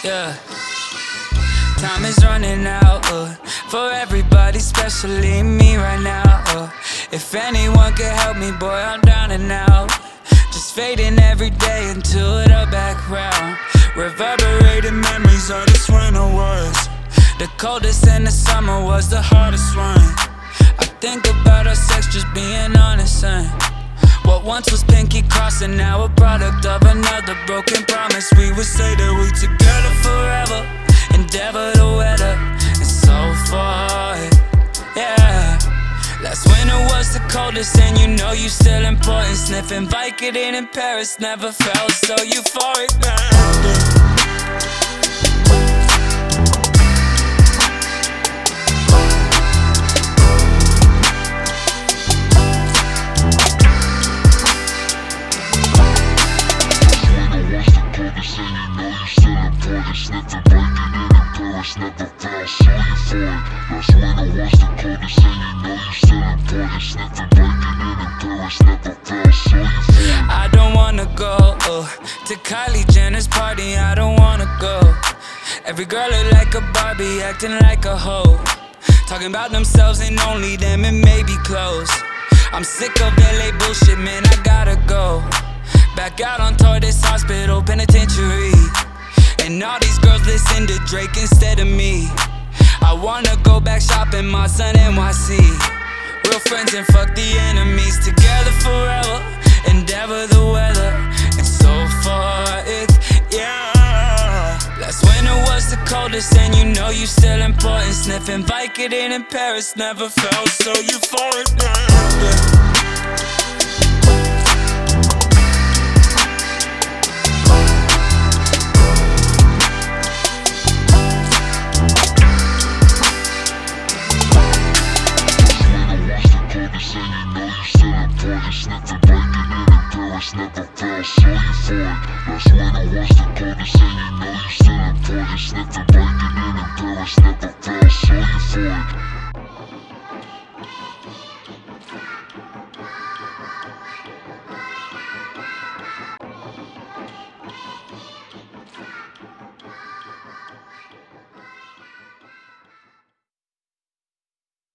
Yeah. Time is running out for everybody, especially me right now. If anyone could help me, boy, I'm down and out. Just fading every day into the background. Reverberating memories of this winter was the coldest, and the summer was the hardest one. I think about our sex, just being honest, son. What once was pinky crossing, now a product of another broken promise. We would say that we together forever, endeavor the weather, and so forth. Yeah. Last winter was the coldest, and you know you still important. Sniffing Vicodin in Paris, never felt so euphoric. Sniffing Vicodin in Paris, never felt so euphoric. Last winter was the coldest, and you know you still important. Sniffing Vicodin in Paris, never felt so euphoric. I don't wanna go to Kylie Jenner's party, I don't wanna go. Every girl look like a Barbie, acting like a hoe. Talking about themselves and only them, it may be close. I'm sick of LA bullshit, man, I gotta go. Back out on tour, this hospital penitentiary. And all these girls listen to Drake instead of me. I wanna go back shopping, my son NYC. Real friends and fuck the enemies. Together forever, endeavor the weather, and so forth, yeah. Last winter was the coldest, and you know you still important. Sniffing Vicodin in Paris, never felt so euphoric, yeah. Sniffing Vicodin in Paris, never felt so euphoric. Last winter was the coldest, and you know you still important. Sniffing Vicodin in Paris, never felt so euphoric.